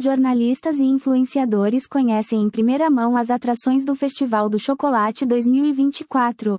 Jornalistas e influenciadores conhecem em primeira mão as atrações do Festival do Chocolate 2024.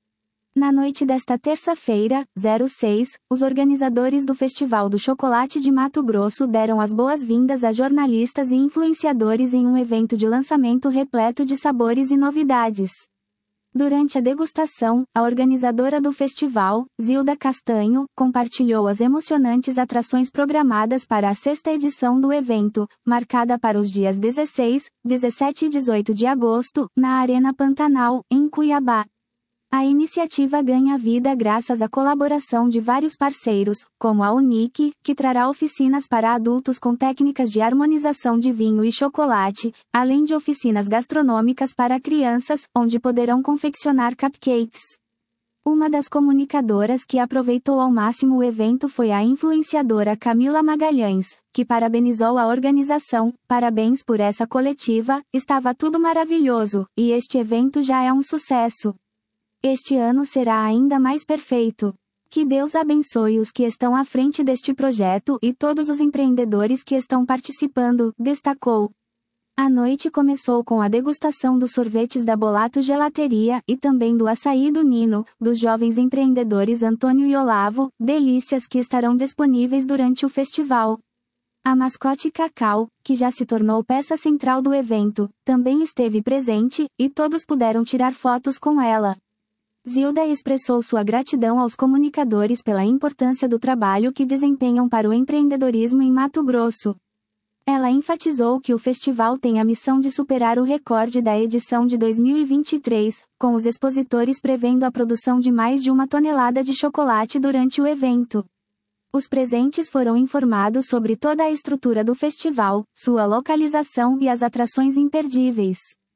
Na noite desta terça-feira, 06, os organizadores do Festival do Chocolate de Mato Grosso deram as boas-vindas a jornalistas e influenciadores em um evento de lançamento repleto de sabores e novidades. Durante a degustação, a organizadora do festival, Zilda Castanho, compartilhou as emocionantes atrações programadas para a sexta edição do evento, marcada para os dias 16, 17 e 18 de agosto, na Arena Pantanal, em Cuiabá. A iniciativa ganha vida graças à colaboração de vários parceiros, como a Unique, que trará oficinas para adultos com técnicas de harmonização de vinho e chocolate, além de oficinas gastronômicas para crianças, onde poderão confeccionar cupcakes. Uma das comunicadoras que aproveitou ao máximo o evento foi a influenciadora Camila Magalhães, que parabenizou a organização. Parabéns por essa coletiva, estava tudo maravilhoso, e este evento já é um sucesso. Este ano será ainda mais perfeito. Que Deus abençoe os que estão à frente deste projeto e todos os empreendedores que estão participando, destacou. A noite começou com a degustação dos sorvetes da Bolato Gelateria e também do açaí do Nino, dos jovens empreendedores Antônio e Olavo, delícias que estarão disponíveis durante o festival. A mascote Cacau, que já se tornou peça central do evento, também esteve presente, e todos puderam tirar fotos com ela. Zilda expressou sua gratidão aos comunicadores pela importância do trabalho que desempenham para o empreendedorismo em Mato Grosso. Ela enfatizou que o festival tem a missão de superar o recorde da edição de 2023, com os expositores prevendo a produção de mais de 1 tonelada de chocolate durante o evento. Os presentes foram informados sobre toda a estrutura do festival, sua localização e as atrações imperdíveis.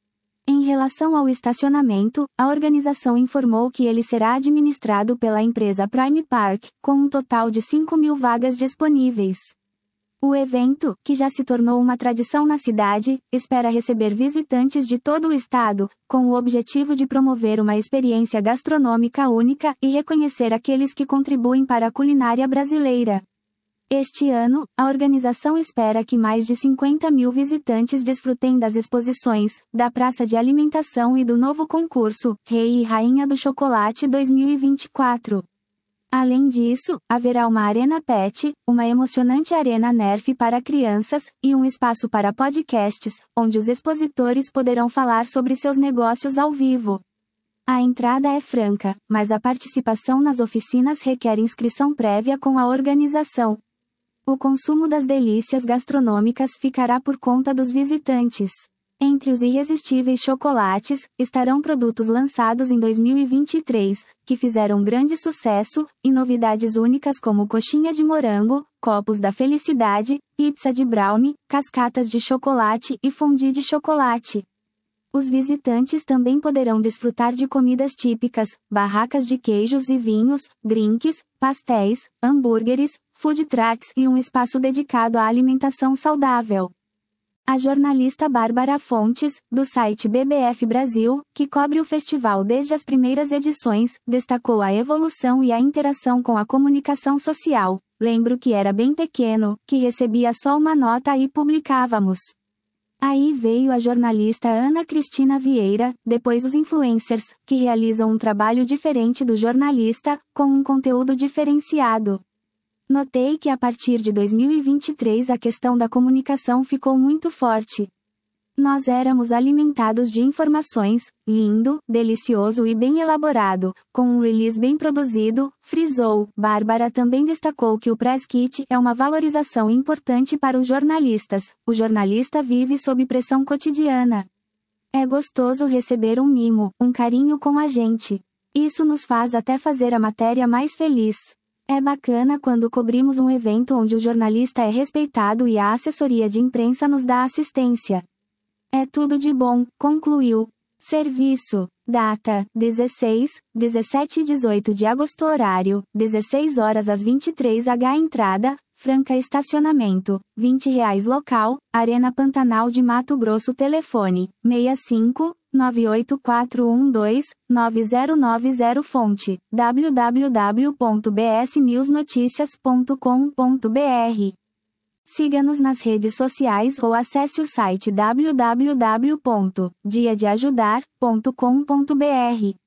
Em relação ao estacionamento, a organização informou que ele será administrado pela empresa Prime Park, com um total de 5.000 vagas disponíveis. O evento, que já se tornou uma tradição na cidade, espera receber visitantes de todo o estado, com o objetivo de promover uma experiência gastronômica única e reconhecer aqueles que contribuem para a culinária brasileira. Este ano, a organização espera que mais de 50.000 visitantes desfrutem das exposições, da praça de alimentação e do novo concurso, Rei e Rainha do Chocolate 2024. Além disso, haverá uma Arena Pet, uma emocionante Arena Nerf para crianças, e um espaço para podcasts, onde os expositores poderão falar sobre seus negócios ao vivo. A entrada é franca, mas a participação nas oficinas requer inscrição prévia com a organização. O consumo das delícias gastronômicas ficará por conta dos visitantes. Entre os irresistíveis chocolates, estarão produtos lançados em 2023, que fizeram grande sucesso, e novidades únicas como coxinha de morango, copos da felicidade, pizza de brownie, cascatas de chocolate e fondue de chocolate. Os visitantes também poderão desfrutar de comidas típicas, barracas de queijos e vinhos, drinks, pastéis, hambúrgueres, food trucks e um espaço dedicado à alimentação saudável. A jornalista Bárbara Fontes, do site BBF Brasil, que cobre o festival desde as primeiras edições, destacou a evolução e a interação com a comunicação social. Lembro que era bem pequeno, que recebia só uma nota e publicávamos. Aí veio a jornalista Ana Cristina Vieira, depois os influencers, que realizam um trabalho diferente do jornalista, com um conteúdo diferenciado. Notei que a partir de 2023 a questão da comunicação ficou muito forte. Nós éramos alimentados de informações, lindo, delicioso e bem elaborado, com um release bem produzido, frisou. Bárbara também destacou que o press kit é uma valorização importante para os jornalistas. O jornalista vive sob pressão cotidiana. É gostoso receber um mimo, um carinho com a gente. Isso nos faz até fazer a matéria mais feliz. É bacana quando cobrimos um evento onde o jornalista é respeitado e a assessoria de imprensa nos dá assistência. É tudo de bom, concluiu. Serviço. Data: 16, 17 e 18 de agosto. Horário: 16 horas às 23h. Entrada: franca. Estacionamento: R$ 20 local, Arena Pantanal de Mato Grosso. Telefone: 65 98412-9090. Fonte: www.bsnewsnoticias.com.br. Siga-nos nas redes sociais ou acesse o site www.diadeajudar.com.br.